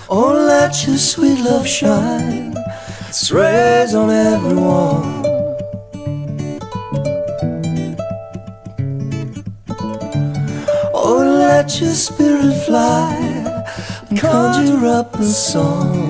Oh, let your sweet love shine its rays on everyone. Oh, let your spirit fly and conjure up a song.